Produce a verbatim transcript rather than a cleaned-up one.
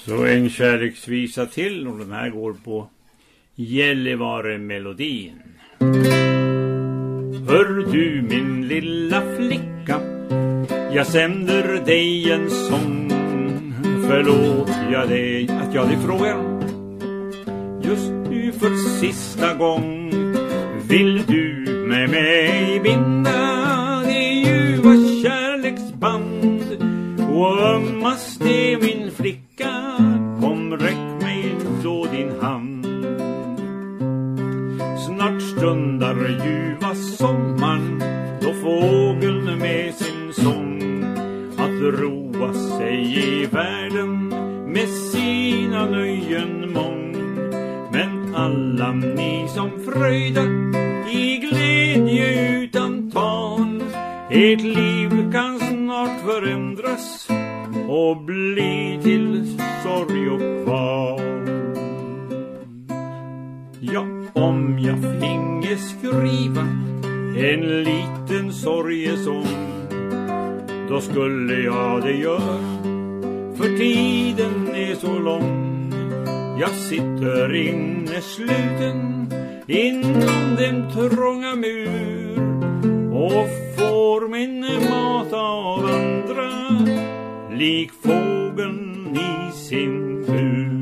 Så en kärleksvisa till, och den här går på Gällivare-melodin. Hör du min lilla flicka, jag sänder dig en sång. Förlåt jag dig att jag dig frågar just nu för sista gång. Vill du med mig binda det ljuva kärleksband och ömmas det min flicka, kom räck mig då din hand. Snart stundar ljuva sommaren, då fågeln med sin sång att roa sig i världen med sina nöjen mång. Men alla ni som fröjda i glädje utan tal, ert liv kan snart förändras och bli till sorg och kval. Ja, om jag finge skriva en liten sorgesång, då skulle jag det göra, för tiden är så lång. Jag sitter inne sluten inom den trånga mur och får min mat av andra, lik fågeln i sin bur.